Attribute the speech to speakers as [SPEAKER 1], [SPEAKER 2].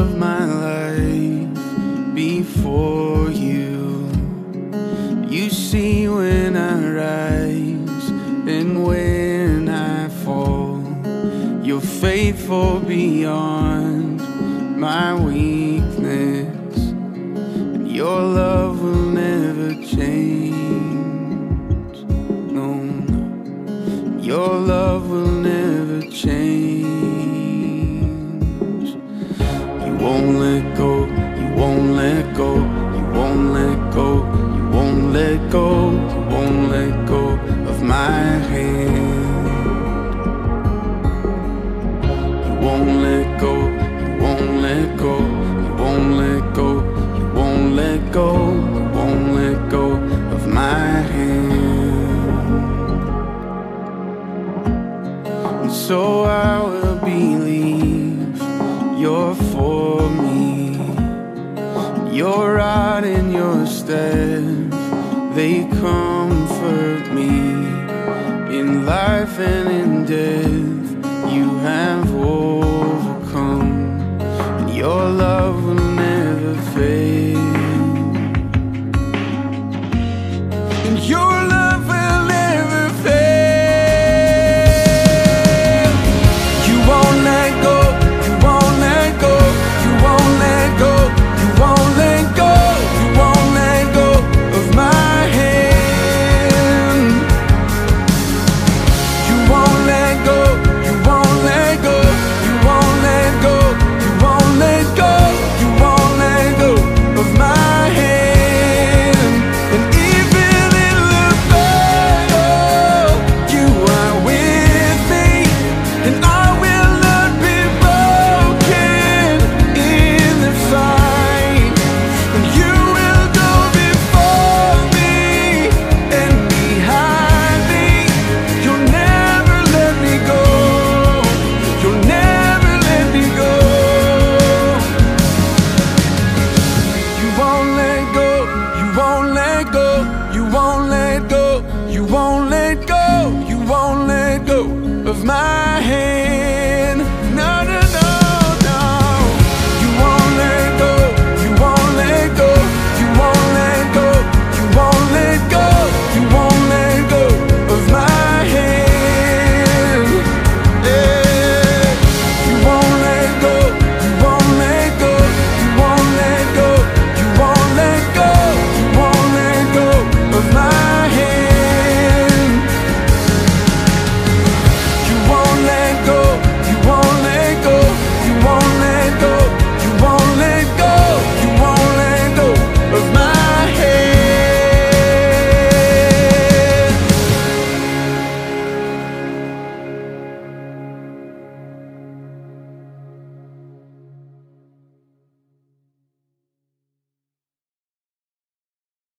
[SPEAKER 1] of my life before you. You see when I rise and when I fall. You're faithful beyond my weakness, and your love will never change. No, no, your love will never change. You won't let go, you won't let go, you won't let go, you won't let go, you won't let go of my hand. You won't let go, you won't let go, you won't let go, you won't let go, you won't let go of my hand. And so I will believe you're for me. Your rod and your staff, they comfort me. In life and in death, you have overcome, and your love will